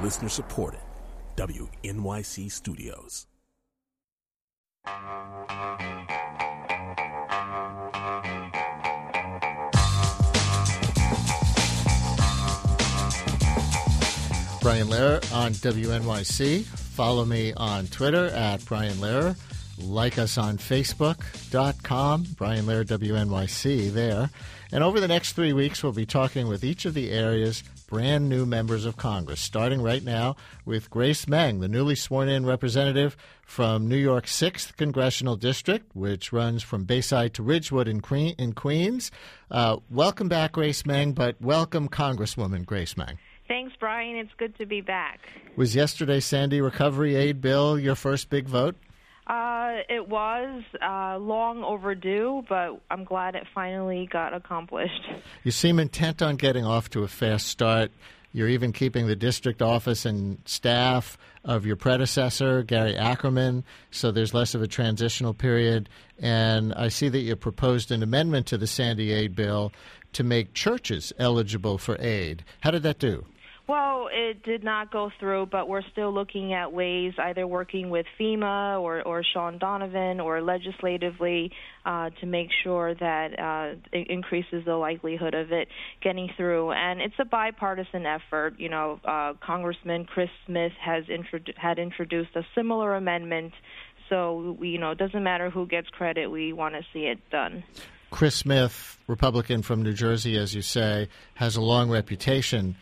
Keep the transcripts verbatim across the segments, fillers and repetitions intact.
Listener supported. W N Y C Studios. Brian Lehrer on W N Y C. Follow me on Twitter at Brian Lehrer. Like us on Facebook dot com, Brian Lehrer, W N Y C there. And over the next three weeks, we'll be talking with each of the area's brand new members of Congress, starting right now with Grace Meng, the newly sworn-in representative from New York's sixth Congressional District, which runs from Bayside to Ridgewood in, Queen, in Queens. Uh, welcome back, Grace Meng, but welcome, Congresswoman Grace Meng. Thanks, Brian. It's good to be back. Was yesterday's Sandy Recovery Aid bill your first big vote? Uh, it was uh, long overdue, but I'm glad it finally got accomplished. You seem intent on getting off to a fast start. You're even keeping the district office and staff of your predecessor, Gary Ackerman, so there's less of a transitional period. And I see that you proposed an amendment to the Sandy Aid bill to make churches eligible for aid. How did that do? Well, it did not go through, but we're still looking at ways, either working with FEMA or, or Sean Donovan or legislatively uh, to make sure that uh, it increases the likelihood of it getting through. And it's a bipartisan effort. You know, uh, Congressman Chris Smith has introdu- had introduced a similar amendment. So, we, you know, it doesn't matter who gets credit. We want to see it done. Chris Smith, Republican from New Jersey, as you say, has a long reputation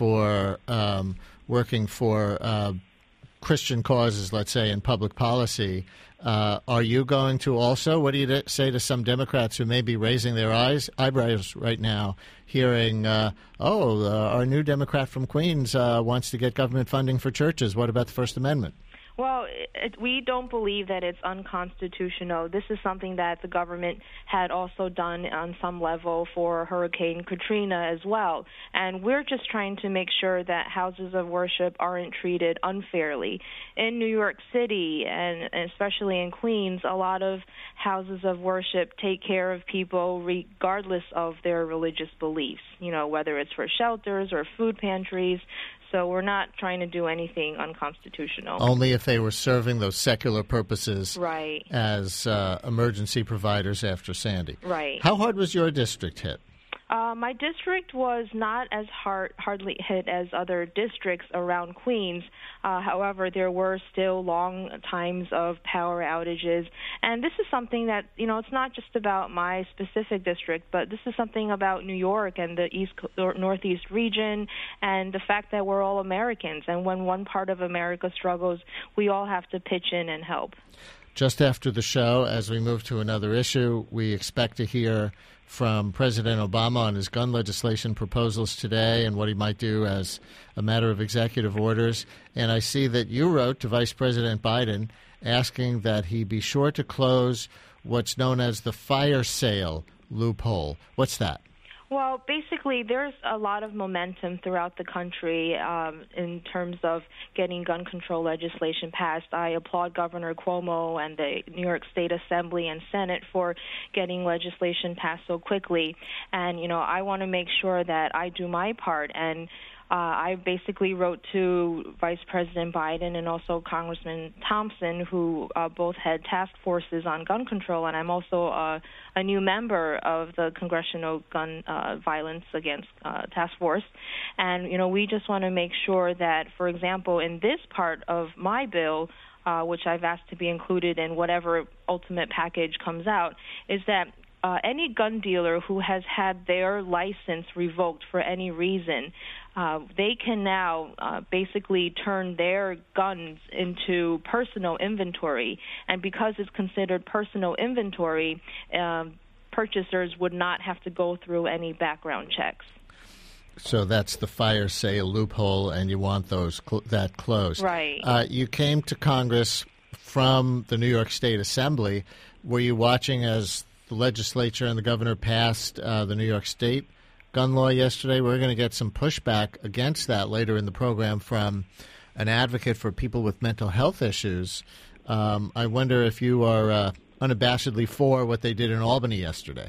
for um, working for uh, Christian causes, let's say, in public policy. Uh, are you going to also, what do you say to some Democrats who may be raising their eyes, eyebrows right now, hearing, uh, oh, uh, our new Democrat from Queens uh, wants to get government funding for churches. What about the First Amendment? Well, it, we don't believe that it's unconstitutional. This is something that the government had also done on some level for Hurricane Katrina as well. And we're just trying to make sure that houses of worship aren't treated unfairly. In New York City, and especially in Queens, a lot of houses of worship take care of people regardless of their religious beliefs, you know, whether it's for shelters or food pantries. So we're not trying to do anything unconstitutional. Only if they were serving those secular purposes, right, as uh, emergency providers after Sandy. Right. How hard was your district hit? Uh, my district was not as hard, hardly hit as other districts around Queens. Uh, however, there were still long times of power outages. And this is something that, you know, it's not just about my specific district, but this is something about New York and the East or Northeast region and the fact that we're all Americans. And when one part of America struggles, we all have to pitch in and help. Just after the show, as we move to another issue, we expect to hear from President Obama on his gun legislation proposals today and what he might do as a matter of executive orders. And I see that you wrote to Vice President Biden asking that he be sure to close what's known as the fire sale loophole. What's that? Well, basically, there's a lot of momentum throughout the country um, in terms of getting gun control legislation passed. I applaud Governor Cuomo and the New York State Assembly and Senate for getting legislation passed so quickly. And, you know, I want to make sure that I do my part. And Uh, I basically wrote to Vice President Biden and also Congressman Thompson, who uh, both had task forces on gun control, and I'm also uh, a new member of the Congressional Gun uh, Violence Against uh, Task Force. And, you know, we just want to make sure that, for example, in this part of my bill, uh, which I've asked to be included in whatever ultimate package comes out, is that Uh, any gun dealer who has had their license revoked for any reason, uh, they can now uh, basically turn their guns into personal inventory. And because it's considered personal inventory, um, purchasers would not have to go through any background checks. So that's the fire sale loophole, and you want those cl- that closed. Right. Uh, you came to Congress from the New York State Assembly. Were you watching as the legislature and the governor passed uh, the New York State gun law yesterday? We're going to get some pushback against that later in the program from an advocate for people with mental health issues. Um, I wonder if you are uh, unabashedly for what they did in Albany yesterday.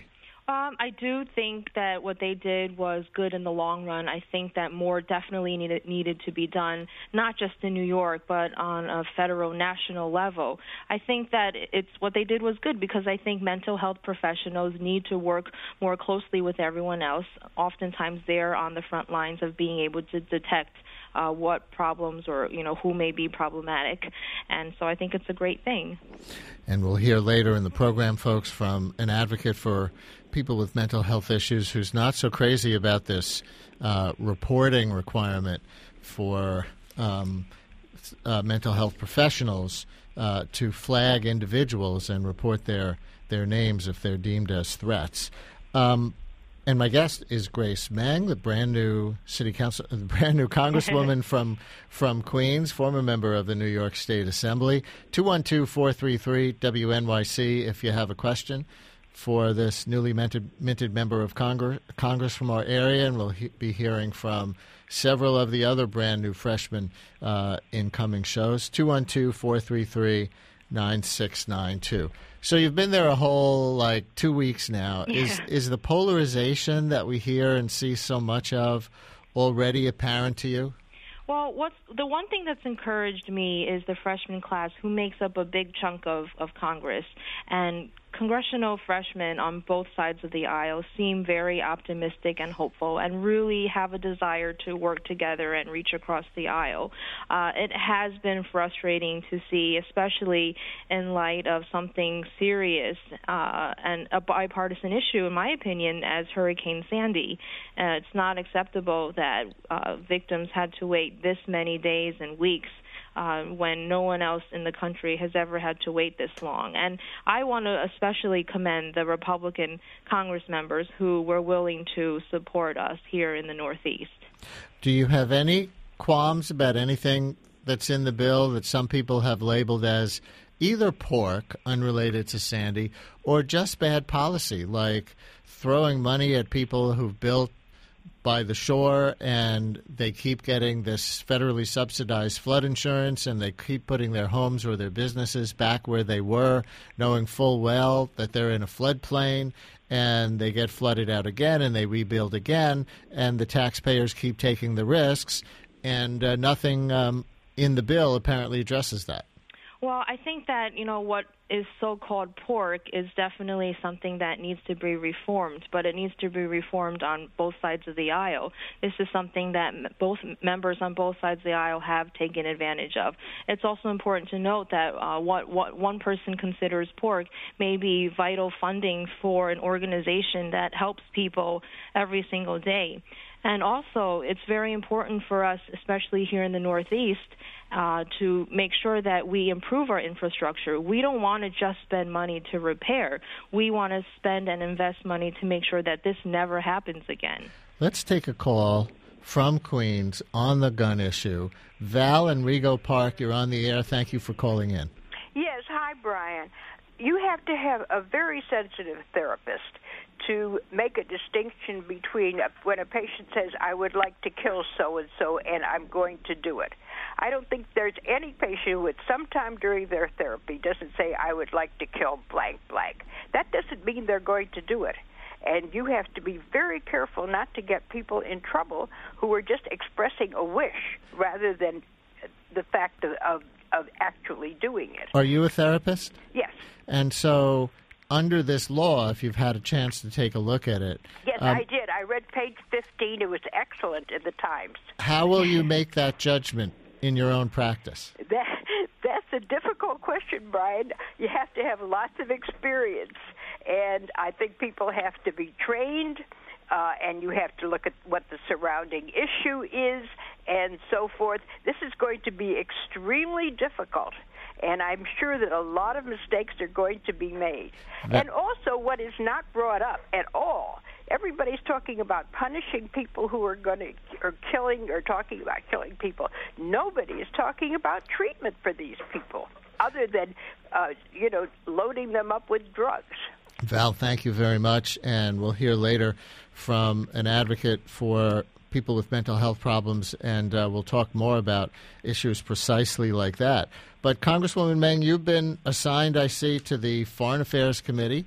Um, I do think that what they did was good in the long run. I think that more definitely needed needed to be done, not just in New York, but on a federal, national level. I think that it's what they did was good because I think mental health professionals need to work more closely with everyone else. Oftentimes, they're on the front lines of being able to detect Uh, what problems or, you know, who may be problematic. And so I think it's a great thing. And we'll hear later in the program, folks, from an advocate for people with mental health issues who's not so crazy about this uh, reporting requirement for um, uh, mental health professionals uh, to flag individuals and report their, their names if they're deemed as threats. Um, And my guest is Grace Meng, the brand new city council, the brand new congresswoman from from Queens, former member of the New York State Assembly. two one two, four three three, W N Y C if you have a question for this newly minted, minted member of Congress, Congress from our area, and we'll he- be hearing from several of the other brand new freshmen uh, in coming shows. two one two, four three three, nine six nine two. So you've been there a whole, like, two weeks now. Yeah. Is is the polarization that we hear and see so much of already apparent to you? Well, what's the one thing that's encouraged me is the freshman class, who makes up a big chunk of, of Congress. And congressional freshmen on both sides of the aisle seem very optimistic and hopeful and really have a desire to work together and reach across the aisle. Uh, it has been frustrating to see, especially in light of something serious uh, and a bipartisan issue, in my opinion, as Hurricane Sandy. Uh, it's not acceptable that uh, victims had to wait this many days and weeks Uh, when no one else in the country has ever had to wait this long. And I want to especially commend the Republican Congress members who were willing to support us here in the Northeast. Do you have any qualms about anything that's in the bill that some people have labeled as either pork, unrelated to Sandy, or just bad policy, like throwing money at people who've built by the shore and they keep getting this federally subsidized flood insurance and they keep putting their homes or their businesses back where they were, knowing full well that they're in a floodplain, and they get flooded out again and they rebuild again, and the taxpayers keep taking the risks, and uh, nothing um, in the bill apparently addresses that. Well, I think that, you know, what is so-called pork is definitely something that needs to be reformed, but it needs to be reformed on both sides of the aisle. This is something that both members on both sides of the aisle have taken advantage of. It's also important to note that uh, what, what one person considers pork may be vital funding for an organization that helps people every single day. And also, it's very important for us, especially here in the Northeast, uh, to make sure that we improve our infrastructure. We don't want to just spend money to repair. We want to spend and invest money to make sure that this never happens again. Let's take a call from Queens on the gun issue. Val in Rego Park, you're on the air. Thank you for calling in. Yes, hi, Brian. You have to have a very sensitive therapist to make a distinction between when a patient says, I would like to kill so-and-so, and I'm going to do it. I don't think there's any patient who at some time during their therapy doesn't say, I would like to kill blank, blank. That doesn't mean they're going to do it. And you have to be very careful not to get people in trouble who are just expressing a wish rather than the fact of, of, of actually doing it. Are you a therapist? Yes. And so under this law, if you've had a chance to take a look at it. Yes, um, I did. I read page fifteen. It was excellent in the Times. How will you make that judgment in your own practice? That, that's a difficult question, Brian. You have to have lots of experience. And I think people have to be trained, uh, and you have to look at what the surrounding issue is and so forth. This is going to be extremely difficult. And I'm sure that a lot of mistakes are going to be made. That, and also what is not brought up at all, everybody's talking about punishing people who are going to, or killing, or talking about killing people. Nobody is talking about treatment for these people, other than, uh, you know, loading them up with drugs. Val, thank you very much. And we'll hear later from an advocate for people with mental health problems, and uh, we'll talk more about issues precisely like that. But Congresswoman Meng, you've been assigned, I see, to the Foreign Affairs Committee,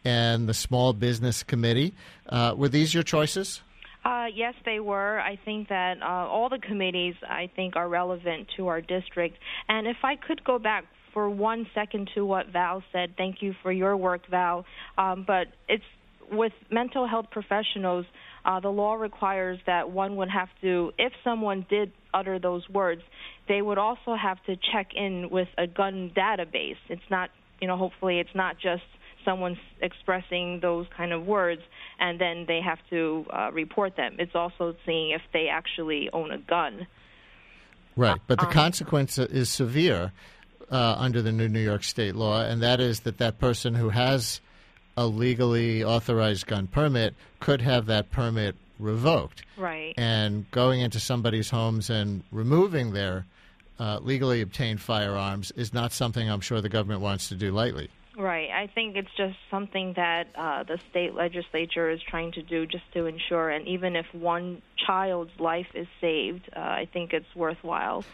and the Small Business Committee. Uh, were these your choices? Uh, yes, they were. I think that uh, all the committees, I think, are relevant to our district. And if I could go back for one second to what Val said, thank you for your work, Val. Um, but it's with mental health professionals, uh, the law requires that one would have to, if someone did utter those words, they would also have to check in with a gun database. It's not, you know, hopefully it's not just someone's expressing those kind of words and then they have to uh, report them. It's also seeing if they actually own a gun. Right, but the um, consequence is severe uh, under the new New York state law, and that is that that person who has a legally authorized gun permit could have that permit revoked. Right. And going into somebody's homes and removing their uh, legally obtained firearms is not something I'm sure the government wants to do lightly. Right. I think it's just something that uh, the state legislature is trying to do just to ensure, and even if one child's life is saved, uh, I think it's worthwhile.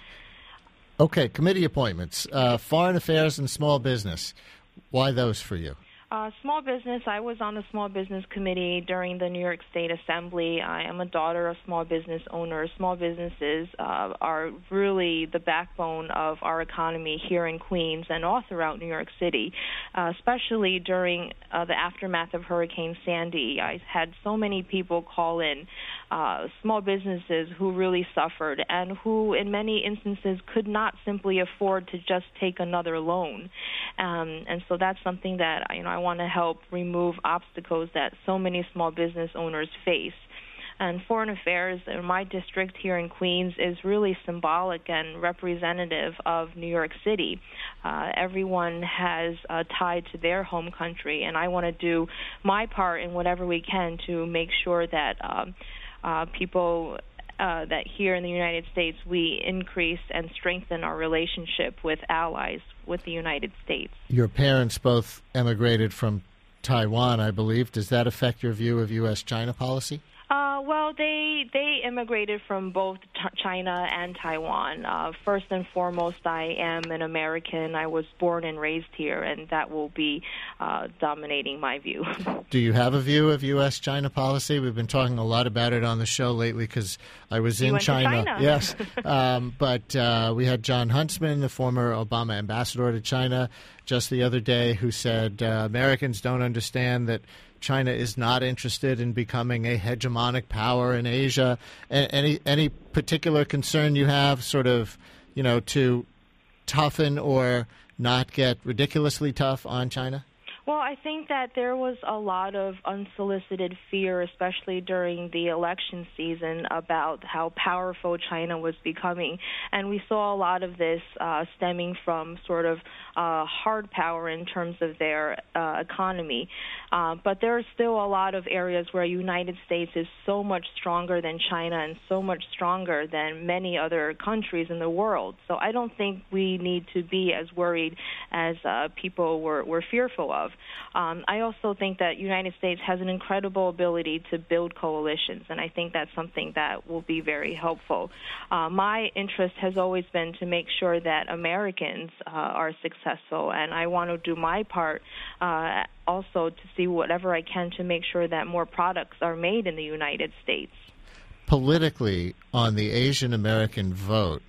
Okay, committee appointments. Uh, Foreign Affairs and Small Business. Why those for you? Uh, small business, I was on the Small Business Committee during the New York State Assembly. I am a daughter of small business owners. Small businesses uh, are really the backbone of our economy here in Queens and all throughout New York City, uh, especially during uh, the aftermath of Hurricane Sandy. I had so many people call in, uh, small businesses who really suffered and who in many instances could not simply afford to just take another loan. Um, and so that's something that, you know, I want to help remove obstacles that so many small business owners face. And Foreign Affairs in my district here in Queens is really symbolic and representative of New York City. Uh, everyone has a tie to their home country, and I want to do my part in whatever we can to make sure that um, uh, people Uh, that here in the United States we increase and strengthen our relationship with allies with the United States. Your parents both emigrated from Taiwan, I believe. Does that affect your view of U S China policy? Uh, well, they they immigrated from both t- China and Taiwan. Uh, first and foremost, I am an American. I was born and raised here, and that will be uh, dominating my view. Do you have a view of U S China policy? We've been talking a lot about it on the show lately because I was You in went to China. China. Yes, um, but uh, we had John Huntsman, the former Obama ambassador to China, just the other day, who said uh, Americans don't understand that China is not interested in becoming a hegemonic power in Asia. A- any any particular concern you have, sort of, you know, to toughen or not get ridiculously tough on China? Well, I think that there was a lot of unsolicited fear, especially during the election season, about how powerful China was becoming. And we saw a lot of this uh, stemming from sort of uh, hard power in terms of their uh, economy. Uh, but there are still a lot of areas where the United States is so much stronger than China and so much stronger than many other countries in the world. So I don't think we need to be as worried as uh, people were, were fearful of. Um, I also think that the United States has an incredible ability to build coalitions, and I think that's something that will be very helpful. Uh, my interest has always been to make sure that Americans uh, are successful, and I want to do my part uh, also to see whatever I can to make sure that more products are made in the United States. Politically, on the Asian American vote,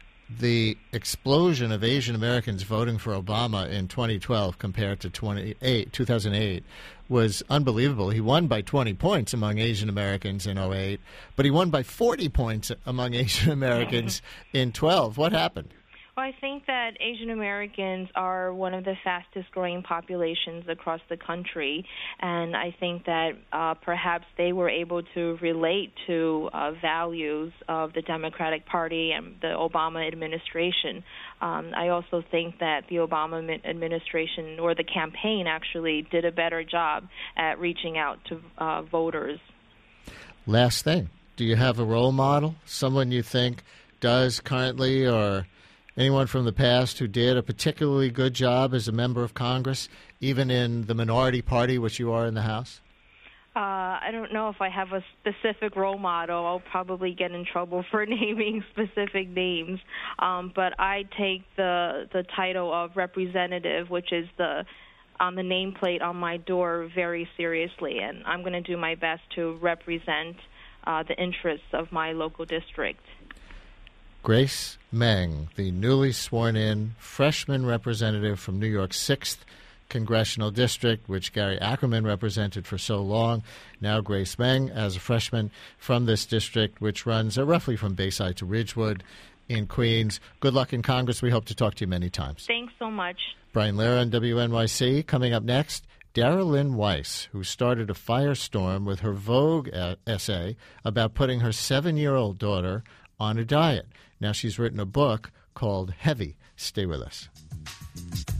the explosion of Asian Americans voting for Obama in twenty twelve compared to two thousand eight was unbelievable. He won by twenty points among Asian Americans in oh eight, but he won by forty points among Asian Americans in twelve. What happened? Well, I think that Asian Americans are one of the fastest growing populations across the country, and I think that uh, perhaps they were able to relate to uh, values of the Democratic Party and the Obama administration. Um, I also think that the Obama administration, or the campaign actually, did a better job at reaching out to uh, voters. Last thing, do you have a role model, someone you think does currently, or anyone from the past who did a particularly good job as a member of Congress, even in the minority party, which you are in the House? Uh, I don't know if I have a specific role model. I'll probably get in trouble for naming specific names. Um, but I take the the title of representative, which is the on the nameplate on my door very seriously, and I'm going to do my best to represent uh, the interests of my local district. Grace Meng, the newly sworn-in freshman representative from New York's sixth Congressional District, which Gary Ackerman represented for so long. Now Grace Meng, as a freshman from this district, which runs uh, roughly from Bayside to Ridgewood in Queens. Good luck in Congress. We hope to talk to you many times. Thanks so much. Brian Lehrer on W N Y C. Coming up next, Dara Lynn Weiss, who started a firestorm with her Vogue uh, essay about putting her seven-year-old daughter on a diet. Now she's written a book called Heavy. Stay with us.